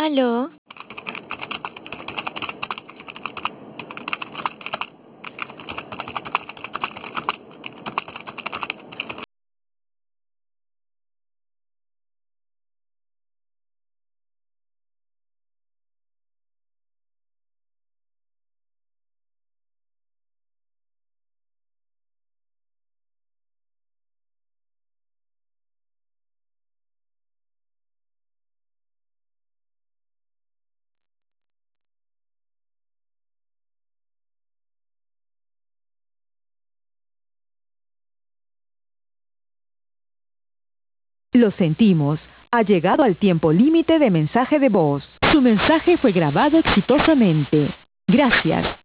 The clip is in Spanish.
¿Aló? Lo sentimos, ha llegado al tiempo límite de mensaje de voz. Su mensaje fue grabado exitosamente. Gracias.